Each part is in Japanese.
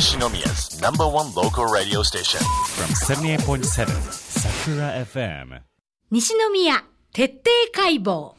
Nishinomiya's number one local radio station. From 78.7 Sakura FM. 西宮徹底解剖。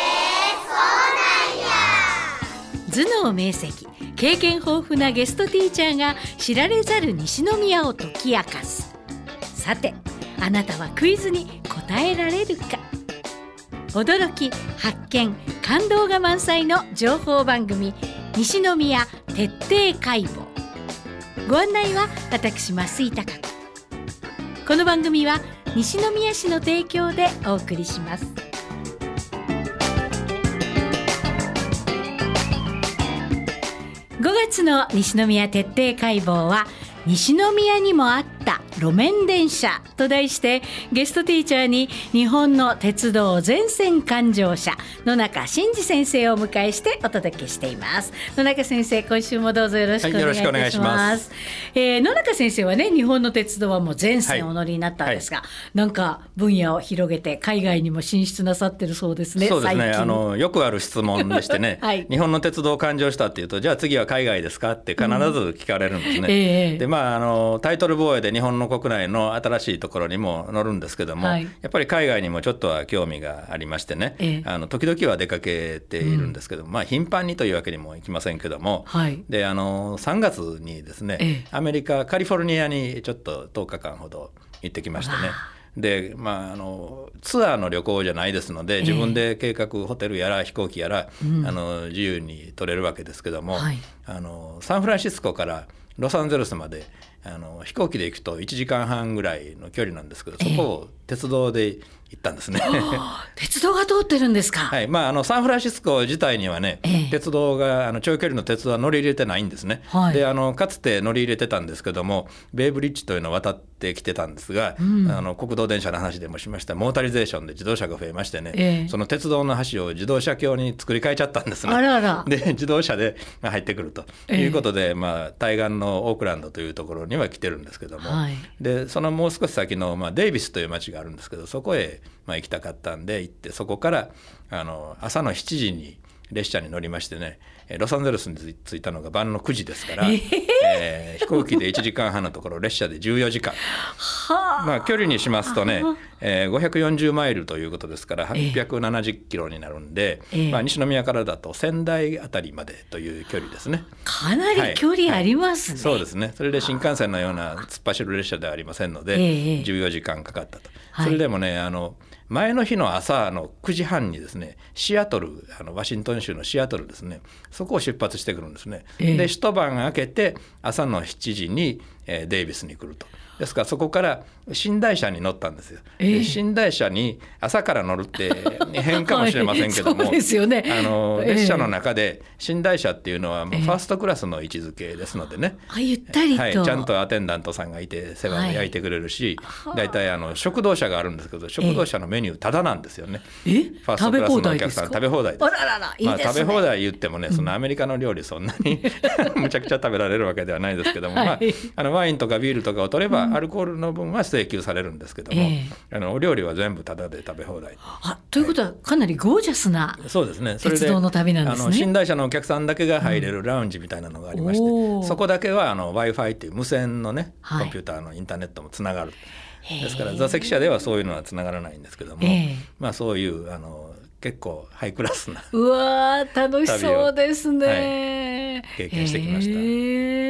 頭脳明晰、経験豊富なゲストティーチャーが知られざる西宮を解き明かす。さて、あなたはクイズに答えられるか。驚き、発見、感動が満載の情報番組、西宮徹底解剖。ご案内は私増井貴子。この番組は西宮市の提供でお送りします。5月の西宮徹底解剖は、西宮にもあった路面電車と題して、ゲストティーチャーに日本の鉄道全線環状車野中伸二先生をお迎えしてお届けしています。野中先生、今週もどうぞよろしくお願いいたします。野中先生はね、日本の鉄道はもう全線お乗りになったんですが、なんか分野を広げて海外にも進出なさってるそうですね。 そうですね、よくある質問でしてね、日本の鉄道を環状したっていうと、じゃあ次は海外ですかって必ず聞かれるんですね。で、タイトル防衛で日本の国内の新しいところにも乗るんですけども、やっぱり海外にもちょっとは興味がありましてね、時々は出かけているんですけど、頻繁にというわけにもいきませんけども、で3月にですね、アメリカカリフォルニアにちょっと10日間ほど行ってきましてね。でツアーの旅行じゃないですので、自分で計画、ホテルやら飛行機やら、自由に取れるわけですけども、サンフランシスコからロサンゼルスまで飛行機で行くと1時間半ぐらいの距離なんですけど、そこを鉄道で行ったんですね。 鉄道が通ってるんですか。 サンフランシスコ自体にはね、鉄道が長距離の鉄道は乗り入れてないんですね。でかつて乗り入れてたんですけども、ベイブリッジというのを渡ってきてたんですが、国道電車の話でもしましたモータリゼーションで自動車が増えましてね、その鉄道の橋を自動車橋に作り変えちゃったんですね。で自動車で入ってくるということで、対岸のオークランドというところには来てるんですけども、でそのもう少し先の、デイビスという町があるんですけど、そこへ行きたかったんで行って、そこから朝の7時に列車に乗りましてね、ロサンゼルスに着いたのが晩の9時ですから、飛行機で1時間半のところ列車で14時間距離にしますとね、540マイルということですから870キロになるんで、西宮からだと仙台あたりまでという距離ですね。 かなり距離ありますね。 そうですね。それで新幹線のような突っ走る列車ではありませんので、14時間かかったと。それでもね、前の日の朝の9時半にですね、シアトル、ワシントン州のシアトルですね、そこを出発してくるんですね。で一晩明けて朝の7時に、デイビスに来ると。ですからそこから寝台車に乗ったんですよ。寝台車に朝から乗るって変かもしれませんけども、 そうですよね。 列車の中で寝台車っていうのはもうファーストクラスの位置づけですのでね、 ゆったりと、 ちゃんとアテンダントさんがいて世話を焼いてくれるし、だいたい食堂車があるんですけど、食堂車のメニュータダなんですよね。ファーストクラスのお客さん食べ放題です。 いいですね。 食べ放題言ってもね、そのアメリカの料理そんなにむちゃくちゃ食べられるわけではないですけども、ワインとかビールとかを取れば、アルコールの分は請求されるんですけども、お料理は全部タダで食べ放題。 ということはかなりゴージャスな鉄道の旅なんですね。 寝台車のお客さんだけが入れるラウンジみたいなのがありまして、そこだけはWi-Fi という無線のね、コンピューターのインターネットもつながる。ですから座席車ではそういうのはつながらないんですけども、そういう結構ハイクラスな楽しそうですね。 経験してきました。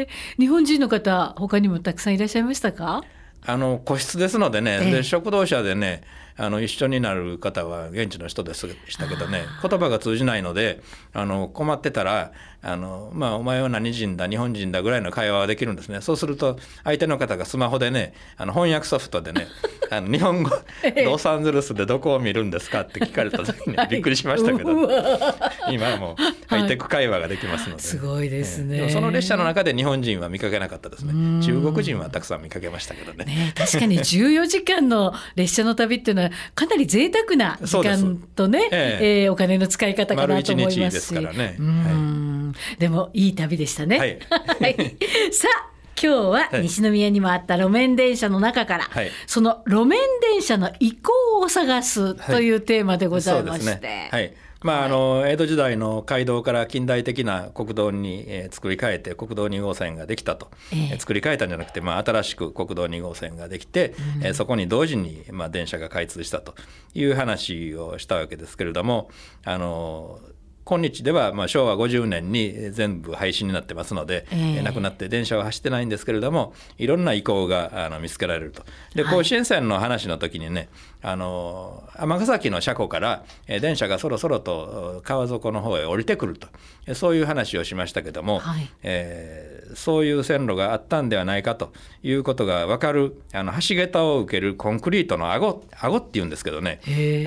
日本人の方他にもたくさんいらっしゃいましたか。 個室ですのでね、で食堂車でね、一緒になる方は現地の人でしたけどね、言葉が通じないので困ってたらお前は何人だ日本人だぐらいの会話はできるんですね。そうすると相手の方がスマホでね、翻訳ソフトでね日本語ロサンゼルスでどこを見るんですかって聞かれた時にびっくりしましたけど、今はもうハイテク会話ができますので、 すごいですね。 でもその列車の中で日本人は見かけなかったですね。中国人はたくさん見かけましたけどね。 確かに14時間の列車の旅っていうのはかなり贅沢な時間とね、お金の使い方かなと思いますし、 丸1日ですからね。 でもいい旅でしたね。さあ今日は西宮にもあった路面電車の中から、その路面電車の遺構を探すというテーマでございまして、 江戸時代の街道から近代的な国道に、作り変えて国道2号線ができたと、作り変えたんじゃなくて、新しく国道2号線ができて、そこに同時に、電車が開通したという話をしたわけですけれども、今日では昭和50年に全部廃止になってますので、なくなって電車は走ってないんですけれども、いろんな遺構が見つけられると。で、甲子園線の話の時にね、尼崎の車庫から電車がそろそろと川底の方へ降りてくると、そういう話をしましたけども、そういう線路があったんではないかということが分かる橋桁を受けるコンクリートの顎っていうんですけどね、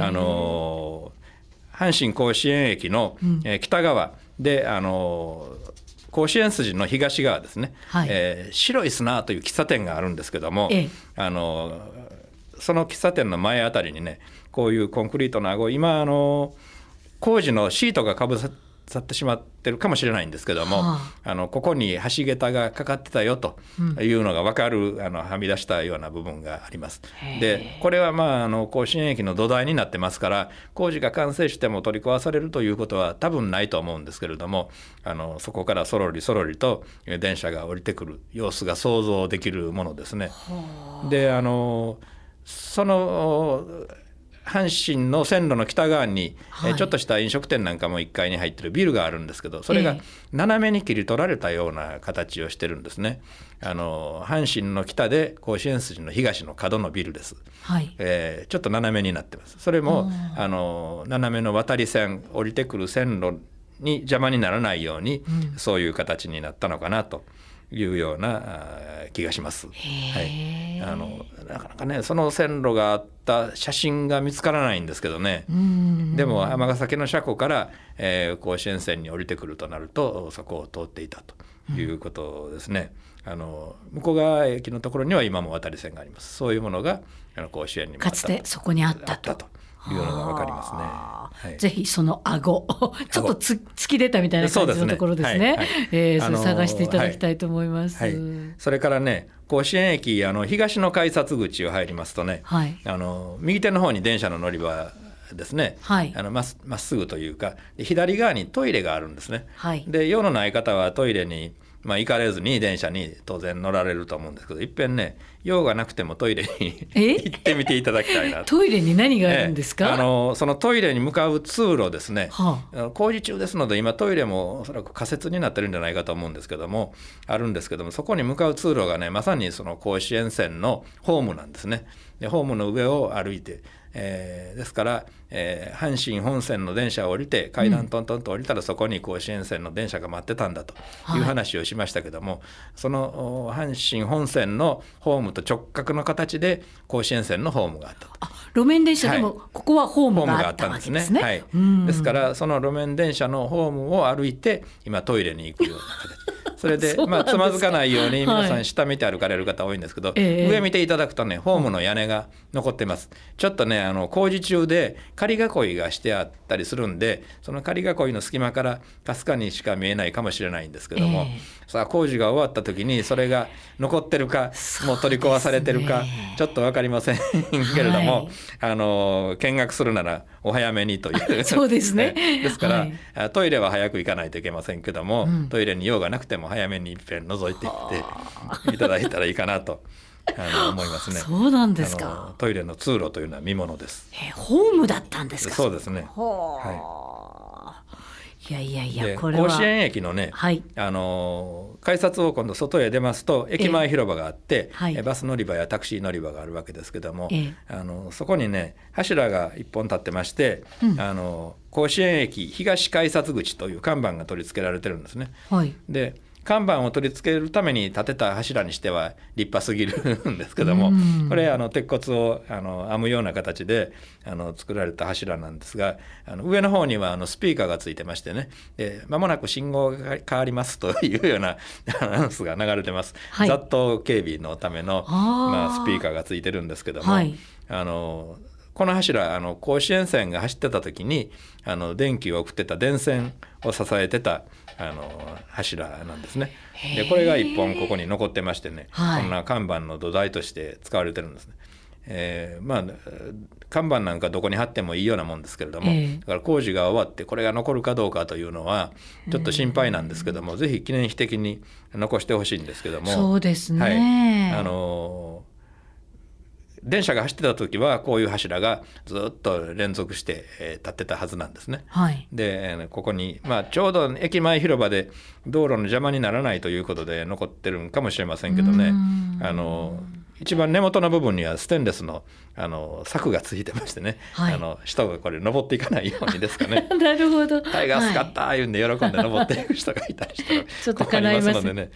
阪神甲子園駅の北側で、甲子園筋の東側ですね、白い砂という喫茶店があるんですけども、その喫茶店の前あたりにね、こういうコンクリートの顎、今工事のシートがかぶさってしまってるかもしれないんですけども、ここに橋桁がかかってたよというのが分かるはみ出したような部分があります。でこれは甲子園駅の土台になってますから、工事が完成しても取り壊されるということは多分ないと思うんですけれども、そこからそろりそろりと電車が降りてくる様子が想像できるものですね。でその阪神の線路の北側に、ちょっとした飲食店なんかも1階に入ってるビルがあるんですけど、それが斜めに切り取られたような形をしてるんですね。阪神の北で甲子園筋の東の角のビルです、ちょっと斜めになってます。それも斜めの渡り線、降りてくる線路に邪魔にならないように、そういう形になったのかなというような気がします。なかなかね、その線路があった写真が見つからないんですけどね。でも尼崎の車庫から、甲子園線に降りてくるとなると、そこを通っていたということですね。向こう側駅のところには今も渡り線があります。そういうものが甲子園にもあったと、 かつてそこにあったというのが分かりますね。 ぜひその顎ちょっと突き出たみたいな感じのところですね。それ探していただきたいと思います。 それからね、甲子園駅東の改札口を入りますとね、右手の方に電車の乗り場ですね、まっすぐというか、左側にトイレがあるんですね。で用のない方はトイレに行かれずに電車に当然乗られると思うんですけど、いっぺんね、用がなくてもトイレに行ってみていただきたいなと。 トイレに何があるんですか？ そのトイレに向かう通路ですね、工事中ですので今トイレもおそらく仮設になってるんじゃないかと思うんですけども、あるんですけども、そこに向かう通路がね、まさにその甲子園線のホームなんですね。でホームの上を歩いて、ですから、阪神本線の電車を降りて階段トントンと降りたら、そこに甲子園線の電車が待ってたんだという話をしましたけども、その阪神本線のホームと直角の形で甲子園線のホームがあったと。 路面電車でもここはホームがあったわけですね。 ですからその路面電車のホームを歩いて今トイレに行くような形。それでつまずかないように皆さん下見て歩かれる方多いんですけど、上見ていただくとね、ホームの屋根が残っています。ちょっとね、工事中で仮囲いがしてあったりするんで、その仮囲いの隙間からかすかにしか見えないかもしれないんですけども、さあ工事が終わった時にそれが残ってるか、もう取り壊されてるかちょっと分かりませんけれども、見学するならお早めにというそうですね。 ですから、トイレは早く行かないといけませんけども、トイレに用がなくても早めに一遍覗いていっていただいたらいいかなと思いますね。 そうなんですか。 トイレの通路というのは見ものです。 ホームだったんですか？ そうですね。 いやこれは甲子園駅のね、改札を今度外へ出ますと駅前広場があって、バス乗り場やタクシー乗り場があるわけですけども、そこにね柱が一本立ってまして、甲子園駅東改札口という看板が取り付けられてるんですね。で看板を取り付けるために建てた柱にしては立派すぎるんですけども、これ鉄骨を編むような形で作られた柱なんですが、上の方にはスピーカーがついてましてね、間もなく信号が変わりますというようなアナウンスが流れてます。雑踏警備のためのスピーカーがついてるんですけども、この柱甲子園線が走ってた時に電気を送ってた電線を支えてた柱なんですね。でこれが一本ここに残ってましてね、こんな看板の土台として使われてるんですね。 看板なんかどこに貼ってもいいようなもんですけれども、だから工事が終わってこれが残るかどうかというのはちょっと心配なんですけども、ぜひ記念碑的に残してほしいんですけども。 そうですね、 電車が走ってた時はこういう柱がずっと連続して立ってたはずなんですね。でここに、ちょうど駅前広場で道路の邪魔にならないということで残ってるんかもしれませんけどね、一番根元の部分にはステンレスの柵がついてましてね、人がこれ登っていかないようにですかねなるほど。 タイガース買った言うんで喜んで登っていく人がいたりしたらちょっと叶いますのでね、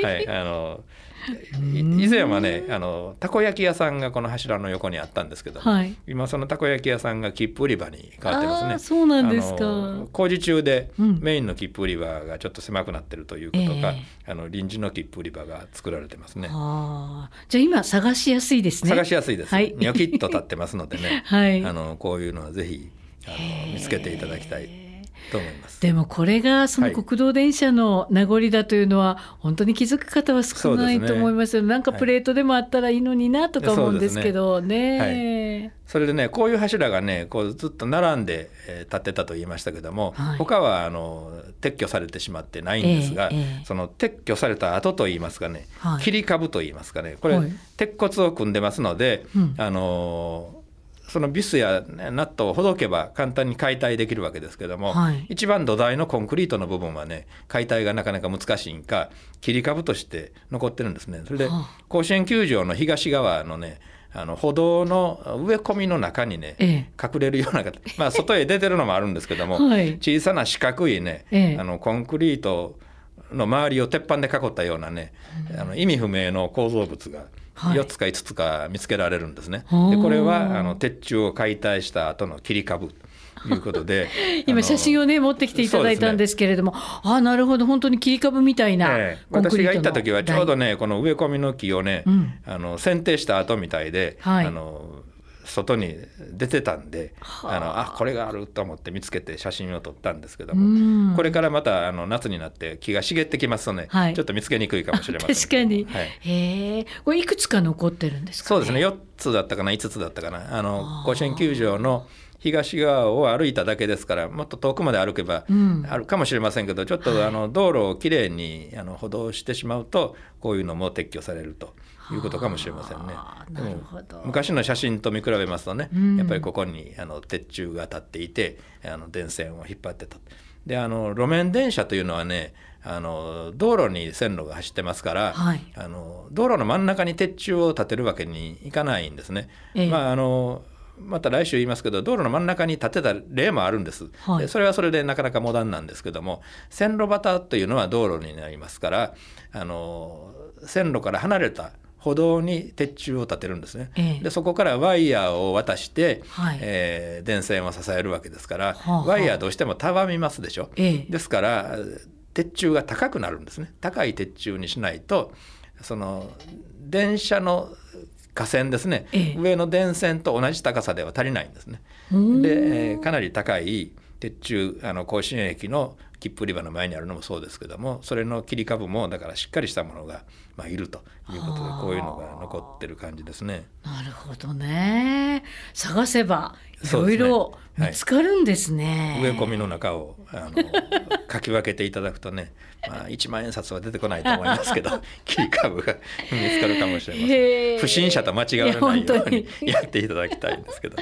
以前はねたこ焼き屋さんがこの柱の横にあったんですけど、今そのたこ焼き屋さんが切符売り場に変わってますね。 そうなんですか。 工事中でメインの切符売り場がちょっと狭くなってるということか、臨時の切符売り場が作られてますね。 じゃあ今探しやすいですね。 探しやすいです、ニョキッと立ってますのでね、こういうのはぜひ見つけていただきたいと思います。 でもこれがその国道電車の名残だというのは本当に気づく方は少ないと思いますよ。なんかプレートでもあったらいいのになとか思うんですけどね。 それでねこういう柱がねこうずっと並んで立ってたと言いましたけども、他は撤去されてしまってないんですが、その撤去された後と言いますかね、切り株と言いますかね、これ、鉄骨を組んでますので、そのビスやナットをほどけば簡単に解体できるわけですけども、一番土台のコンクリートの部分はね解体がなかなか難しいんか切り株として残ってるんですね。それで甲子園球場の東側のね歩道の植え込みの中にね、隠れるような外へ出てるのもあるんですけども、小さな四角いね、コンクリートの周りを鉄板で囲ったようなね、意味不明の構造物が4つか5つか見つけられるんですね。でこれは鉄柱を解体した後の切り株ということで今写真をね持ってきていただいたんですけれども、なるほど、本当に切り株みたいなコンクリートの私が行った時はちょうどねこの植え込みの木をね、剪定した後みたいで、外に出てたんでこれがあると思って見つけて写真を撮ったんですけども、これからまた夏になって木が茂ってきますとね、ちょっと見つけにくいかもしれません。 確かに、これいくつか残ってるんですかね。 そうですね、4つだったかな5つだったかな。甲子園球場の東側を歩いただけですからもっと遠くまで歩けばあるかもしれませんけど、ちょっと道路をきれいに歩道してしまうとこういうのも撤去されるということかもしれませんね。 なるほど。 昔の写真と見比べますとね、やっぱりここに鉄柱が立っていて電線を引っ張ってた。で路面電車というのはね道路に線路が走ってますから、道路の真ん中に鉄柱を立てるわけにいかないんですね。また来週言いますけど道路の真ん中に建てた例もあるんです、でそれはそれでなかなかモダンなんですけども、線路端というのは道路になりますから線路から離れた歩道に鉄柱を立てるんですね、でそこからワイヤーを渡して、電線を支えるわけですから、ワイヤーどうしてもたわみますでしょ、ですから鉄柱が高くなるんですね。高い鉄柱にしないとその電車の架線ですね、上の電線と同じ高さでは足りないんですね。で、かなり高い鉄柱甲子園駅の切符売り場の前にあるのもそうですけども、それの切り株もだからしっかりしたものがいるということでこういうのが残ってる感じですね。 なるほどね。探せばいろいろ見つかるんですね。 植え込みの中をかき分けていただくとね、1万円札は出てこないと思いますけど切り株が見つかるかもしれません。不審者と間違われないようにやっていただきたいんですけど。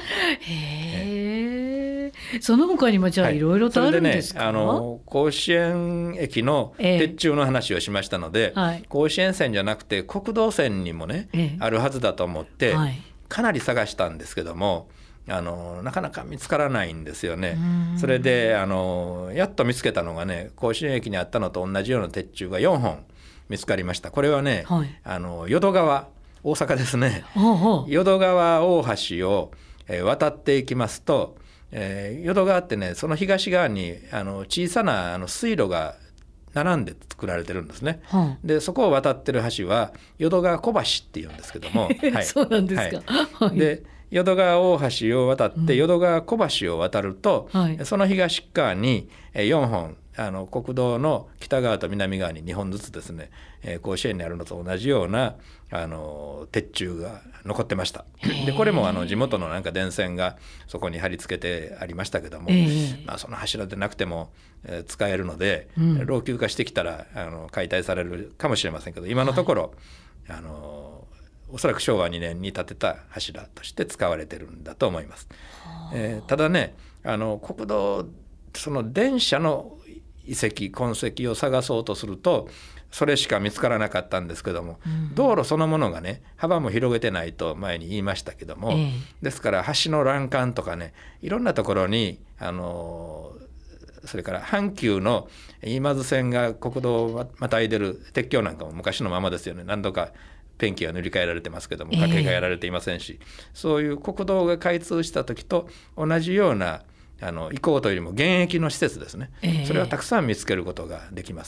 その他にもじゃあいろいろとあるんですか。 それでね、甲子園駅の鉄柱の話をしましたので、甲子園線じゃなくて国道線にもね、あるはずだと思って、かなり探したんですけどもなかなか見つからないんですよね。それでやっと見つけたのがね、甲子園駅にあったのと同じような鉄柱が4本見つかりました。これはね、淀川、大阪ですね、淀川大橋を渡っていきますと、淀川ってねその東側に小さな水路が並んで作られてるんですね、でそこを渡ってる橋は淀川小橋っていうんですけどもそうなんですか、 で淀川大橋を渡って淀川小橋を渡ると、その東側に4本国道の北側と南側に2本ずつですね、甲子園にあるのと同じような鉄柱が残ってました。でこれも地元のなんか電線がそこに貼り付けてありましたけども、その柱でなくても、使えるので、老朽化してきたら解体されるかもしれませんけど、今のところ、おそらく昭和2年に建てた柱として使われてるんだと思います。ただね、国道その電車の遺跡痕跡を探そうとするとそれしか見つからなかったんですけども、道路そのものがね幅も広げてないと前に言いましたけども、ですから橋の欄干とかね、いろんなところにそれから阪急の今津線が国道をまたいでる鉄橋なんかも昔のままですよね。何度かペンキが塗り替えられてますけども架け替えられていませんし、そういう国道が開通した時と同じような遺構というよりも現役の施設ですね、それはたくさん見つけることができます。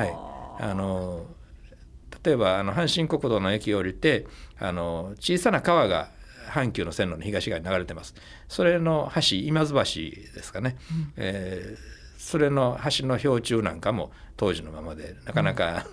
例えば阪神国道の駅を降りて小さな川が阪急の線路の東側に流れてます。それの橋、今津橋ですかね、それの橋の標柱なんかも当時のままでなかなか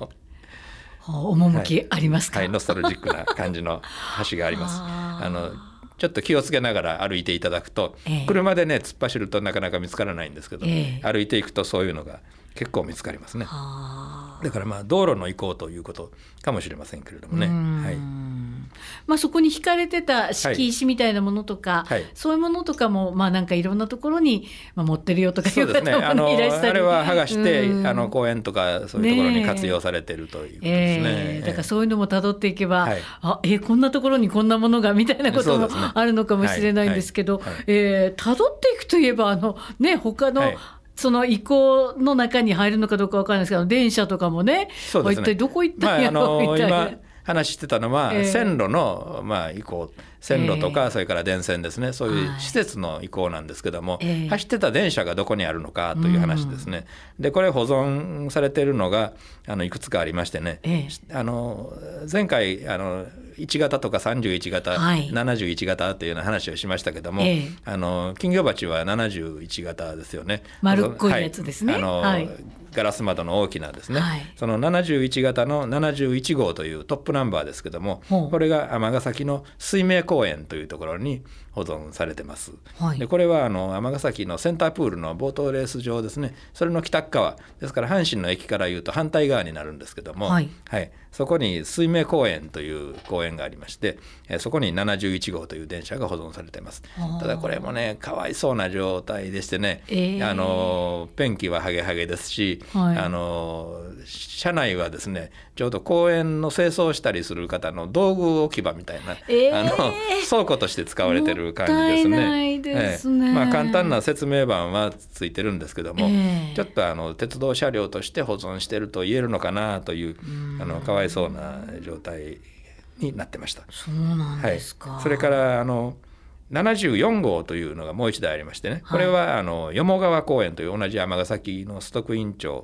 趣ありますか？ ノスタルジックな感じの橋がありますちょっと気をつけながら歩いていただくと、車でね突っ走るとなかなか見つからないんですけど、歩いていくとそういうのが結構見つかりますね。だから道路の移行ということかもしれませんけれどもね。 そこに引かれてた敷石みたいなものとか、そういうものとかもなんかいろんなところに、持ってるよとかいう方もいらしたり、 あれは剥がして公園とかそういうところに活用されているということですね。 だからそういうのも辿っていけば、こんなところにこんなものがみたいなこともあるのかもしれないんですけど、辿っていくといえば他の、その遺構の中に入るのかどうか分からないですけど、電車とかもね、一体どこ行ったんやろみたいな。 今話してたのは、線路の遺構、線路とかそれから電線ですね、そういう施設の遺構なんですけども、走ってた電車がどこにあるのかという話ですね。でこれ保存されているのがいくつかありましてね、前回1型とか31型、71型というような話をしましたけども、金魚鉢は71型ですよね。 丸っこいやつですね。 ガラス窓の大きなですね、その71型の71号というトップナンバーですけども、これが尼崎の水明公園というところに保存されてます。でこれは尼崎のセンタープールのボートレース場ですね、それの北側ですから阪神の駅からいうと反対側になるんですけども、そこに水明公園という公園がありまして、そこに71号という電車が保存されています。ただこれもねかわいそうな状態でしてね、ペンキはハゲハゲですし、車内はですねちょうど公園の清掃したりする方の道具置き場みたいな、倉庫として使われてる感じですね。もったいないですね。簡単な説明板はついてるんですけども、ちょっと鉄道車両として保存してると言えるのかなというかわいそうな状態になってました。 そうなんですか。 それから74号というのがもう一台ありましてね、これはよ川公園という同じ尼崎の須徳院町、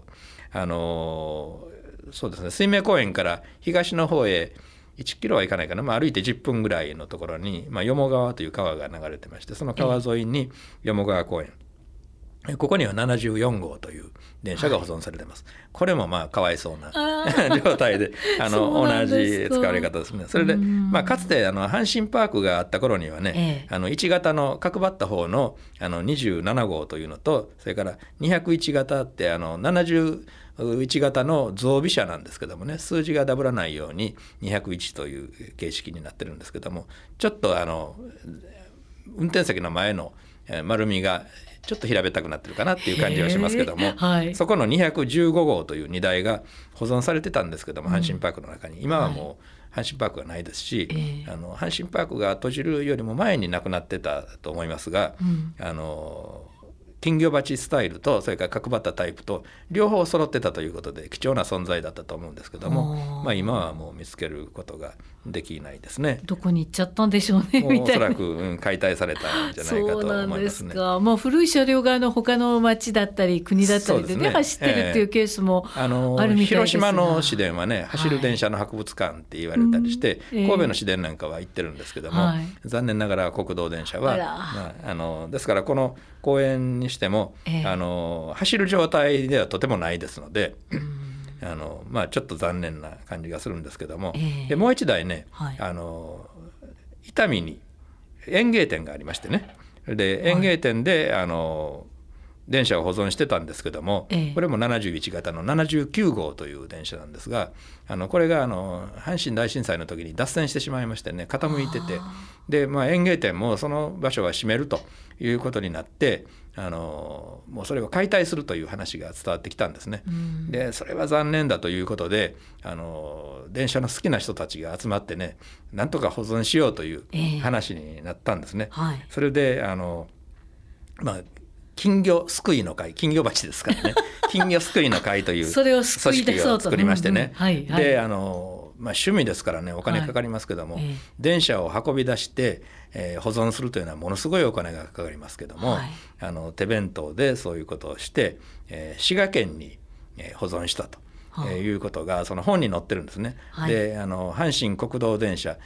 そうですね、水明公園から東の方へ1キロは行かないかな、歩いて10分ぐらいのところに、よ川という川が流れてまして、その川沿いによ川公園、ここには74号という電車が保存されています。これもかわいそうな状態で同じ使われ方ですね。それで、かつて阪神パークがあった頃にはね、1型の角張った方の27号というのと、それから201型って71型の増備車なんですけどもね、数字がダブらないように201という形式になってるんですけども、ちょっと運転席の前の丸みがちょっと平べったくなってるかなっていう感じはしますけども、そこの215号という荷台が保存されてたんですけども、阪神パークの中に今はもう阪神パークがないですし、阪神パークが閉じるよりも前になくなってたと思いますが、金魚鉢スタイルとそれから角張ったタイプと両方揃ってたということで貴重な存在だったと思うんですけども、今はもう見つけることができないですね。 どこに行っちゃったんでしょうねみたいな。 おそらく、解体されたんじゃないかと思いますね。 そうなんですか。古い車両が他の町だったり国だったりでね、走ってるっていうケースもあるみたいですが、 広島の市電はね走る電車の博物館って言われたりして、神戸の市電なんかは行ってるんですけども、残念ながら国道電車は、ですからこの公園ににしても、走る状態ではとてもないですので、ちょっと残念な感じがするんですけども、でもう一台ね、伊丹に園芸店がありましてね、で園芸店で電車を保存してたんですけども、これも71型の79号という電車なんですが、これが阪神大震災の時に脱線してしまいましてね、傾いてて、で、園芸店もその場所は閉めるということになって、もうそれを解体するという話が伝わってきたんですね。でそれは残念だということで、電車の好きな人たちが集まってね、なんとか保存しようという話になったんですね。それで金魚すくいの会、金魚鉢ですからね金魚すくいの会という組織を作りましてね、で趣味ですからね、お金かかりますけども、電車を運び出して、保存するというのはものすごいお金がかかりますけども、手弁当でそういうことをして、滋賀県に保存したということがその本に載ってるんですね。で阪神国道電車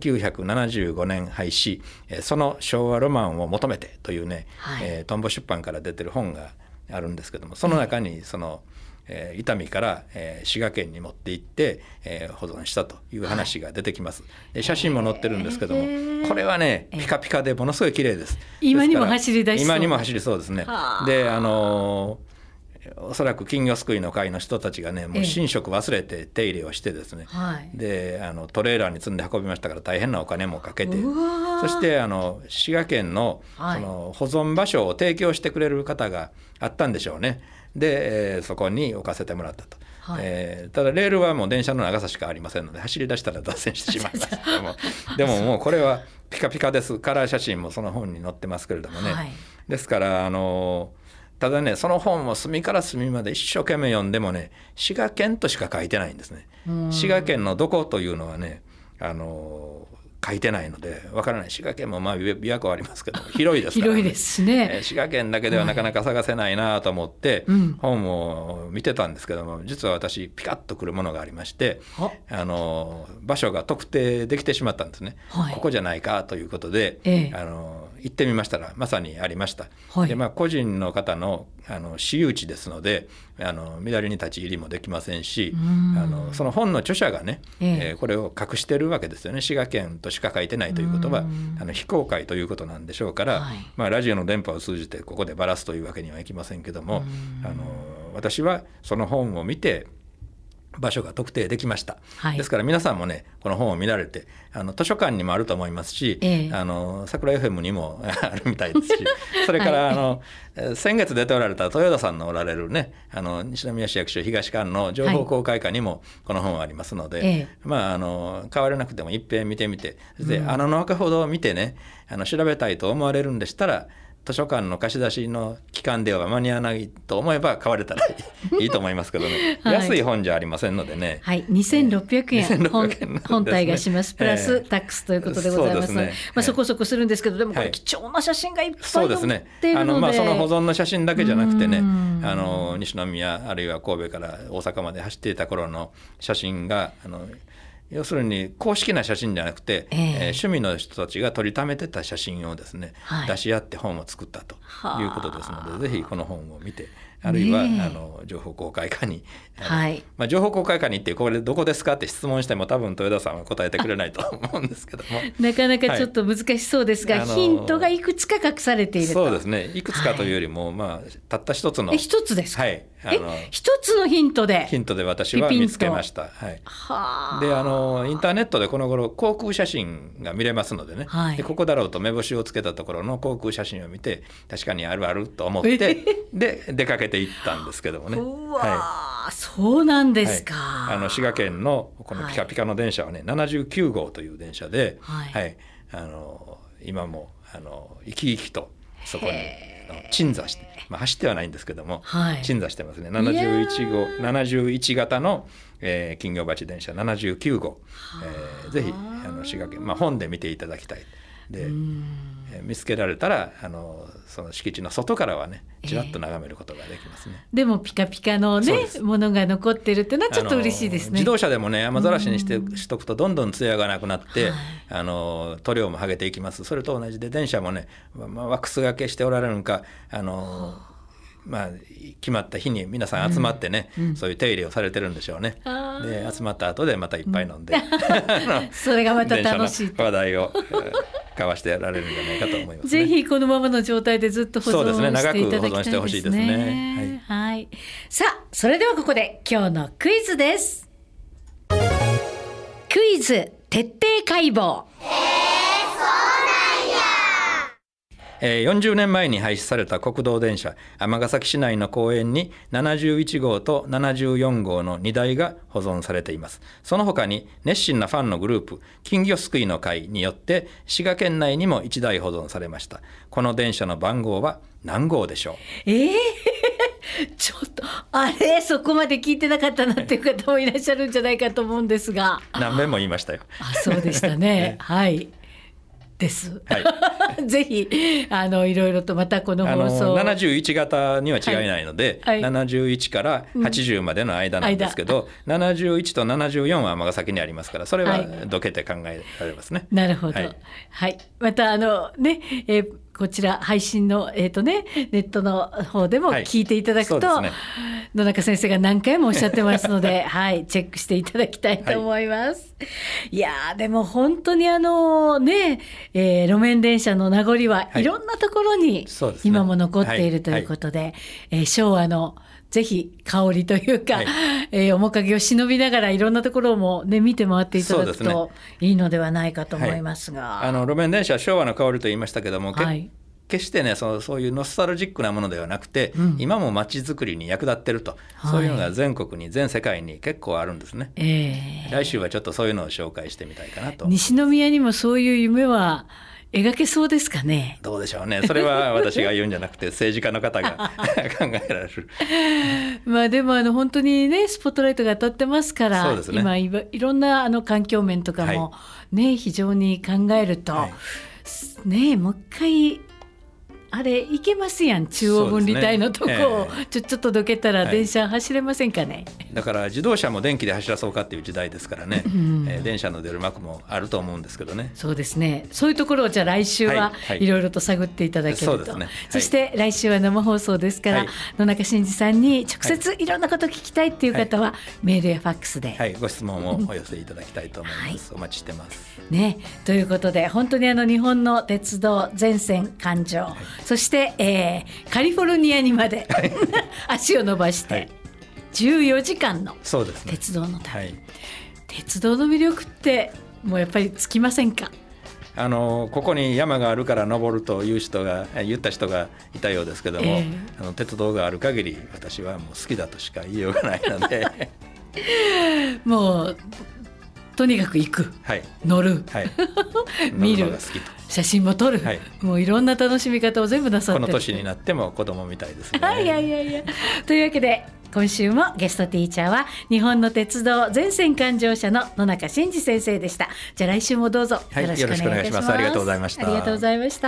1975年廃止、その昭和ロマンを求めてというね、トンボ出版から出てる本があるんですけども、その中にその伊丹から、滋賀県に持って行って、保存したという話が出てきます。で写真も載ってるんですけども、これはねピカピカでものすごい綺麗です。 今にも走り出しそう。 今にも走りそうですね。でおそらく金魚すくいの会の人たちがね、もう寝食忘れて手入れをしてですね、でトレーラーに積んで運びましたから大変なお金もかけて、そして滋賀県のその保存場所を提供してくれる方があったんでしょうね。で、そこに置かせてもらったと。ただレールはもう電車の長さしかありませんので、走り出したら脱線してしまいますけどもでももうこれはピカピカです。カラー写真もその本に載ってますけれどもね、ですからただね、その本を隅から隅まで一生懸命読んでもね、滋賀県としか書いてないんですね。滋賀県のどこというのはね、書いてないのでわからない。滋賀県も琵琶湖ありますけど広いですからね、 広いですね。 滋賀県だけではなかなか探せないなと思って、本を見てたんですけども、実は私ピカッとくるものがありまして、場所が特定できてしまったんですね。ここじゃないかということで、行ってみましたらまさにありました。で個人の方の私有地ですので、緑に立ち入りもできませんし、その本の著者がね、これを隠してるわけですよね。滋賀県としか書いてないということは非公開ということなんでしょうから、ラジオの電波を通じてここでばらすというわけにはいきませんけども、私はその本を見て場所が特定できました。ですから皆さんもね、この本を見られて、図書館にもあると思いますし、桜 FM にもあるみたいですしそれから、先月出ておられた豊田さんのおられるね、西宮市役所東館の情報公開課にもこの本はありますので、買われなくても一遍見てみて、での中ほど見てね、調べたいと思われるんでしたら、図書館の貸し出しの期間では間に合わないと思えば買われたらいいと思いますけどね安い本じゃありませんのでね、 2600円、本体がします、プラスタックスということでございますので、そこそこするんですけど、でもこれ貴重な写真がいっぱい載っているので、 その保存の写真だけじゃなくてね、西宮あるいは神戸から大阪まで走っていた頃の写真が要するに公式な写真じゃなくて、趣味の人たちが撮りためてた写真をですね、出し合って本を作ったということですので、ぜひこの本を見て、あるいは情報公開課に、情報公開課に行ってこれどこですかって質問しても多分豊田さんは答えてくれないと思うんですけどもなかなかちょっと難しそうですが、ヒントがいくつか隠されていると。 そうですね、いくつかというよりも、たった一つの一つですか。一つのヒントで私は見つけました。でインターネットでこの頃航空写真が見れますのでね、でここだろうと目星をつけたところの航空写真を見て、確かにあるあると思ってで出かけて行ったんですけどもね。 そうなんですか。 滋賀県のこのピカピカの電車はね、79号という電車で、今も生き生きとそこに鎮座して、走ってはないんですけども、鎮座してますね。71型の、金魚鉢電車79号、ぜひ滋賀県、本で見ていただきたい。 で見つけられたらその敷地の外からはねちらっと眺めることができますね。 でもピカピカのねものが残ってるっていうのはちょっと嬉しいですね。 自動車でもね雨ざらしにしとくとどんどん艶がなくなって、塗料も剥げていきます。それと同じで電車もね、ワックスがけしておられるのか決まった日に皆さん集まってね、そういう手入れをされてるんでしょうね。で集まった後でまたいっぱい飲んで、 それがまた楽しい電車の話題を交わしてやられるんじゃないかと思いますね。 ぜひこのままの状態でずっと保存していただきたいですね。 長く保存してほしいですね。 はい。さあそれではここで今日のクイズです。クイズ徹底解剖。 40年前に廃止された国道電車尼崎市内の公園に71号と74号の2台が保存されています。その他に熱心なファンのグループ金魚すくいの会によって滋賀県内にも1台保存されました。この電車の番号は何号でしょう？ ちょっとそこまで聞いてなかったなっていう方もいらっしゃるんじゃないかと思うんですが、 何遍も言いましたよ。 そうでしたね。はいです、ぜひいろいろとまたこの放送 71型には違いないので、71から80までの間なんですけど、71と74は尼崎にありますから、それはどけて考えられますね。 なるほど。またこちら配信の、ネットの方でも聞いていただくと、野中先生が何回もおっしゃってますので、チェックしていただきたいと思います。いやでも本当に路面電車の名残はいろんなところに今も残っているということで、昭和のぜひ香りというか、面影を忍びながらいろんなところも、見て回っていただくといいのではないかと思いますが、 路面電車は昭和の香りと言いましたけども、決してねそういうノスタルジックなものではなくて、今も街づくりに役立ってると、そういうのが全国に全世界に結構あるんですね。来週はちょっとそういうのを紹介してみたいかなと。 西宮にもそういう夢は描けそうですかね。 どうでしょうね。それは私が言うんじゃなくて政治家の方が考えられる。 でも本当にねスポットライトが当たってますから、今いろんな環境面とかも非常に考えると、もう一回行けますやん。中央分離帯のとこをちょっとどけたら電車走れませんかね。 だから自動車も電気で走らそうかっていう時代ですからね、電車の出る幕もあると思うんですけどね。 そうですね。そういうところをじゃあ来週はいろいろと探っていただけると。そして来週は生放送ですから、野中伸二さんに直接いろんなこと聞きたいっていう方は、メールやファックスで、 ご質問をお寄せいただきたいと思います。お待ちしてますということで本当に日本の鉄道全線環状、そして、カリフォルニアにまで足を伸ばして、14時間の鉄道の旅、鉄道の魅力ってもうやっぱりつきませんか？ ここに山があるから登るという言った人がいたようですけども、鉄道がある限り私はもう好きだとしか言いようがないのでもうとにかく行く、乗る、見る、写真も撮る、もういろんな楽しみ方を全部なさってる。 この年になっても子供みたいですね。 というわけで今週もゲストティーチャーは日本の鉄道全線環状車の野中伸二先生でした。じゃあ来週もどうぞよろしくお願いいたします。 ありがとうございました。 ありがとうございました。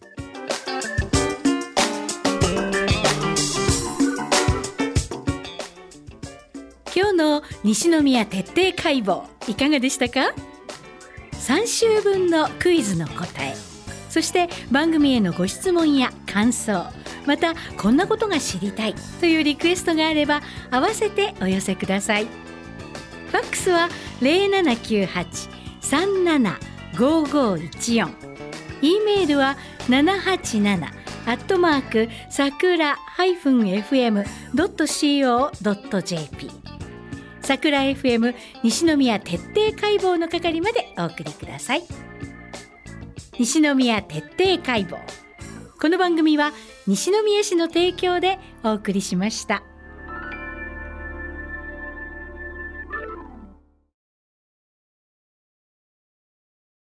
今日の西宮徹底解剖いかがでしたか？3週分のクイズの答え、そして番組へのご質問や感想、またこんなことが知りたいというリクエストがあれば合わせてお寄せください。ファックスは 0798-375514、 E メールは787-sakura-fm.co.jp、桜 FM 西宮徹底解剖の係までお送りください。西宮徹底解剖、この番組は西宮市の提供でお送りしました。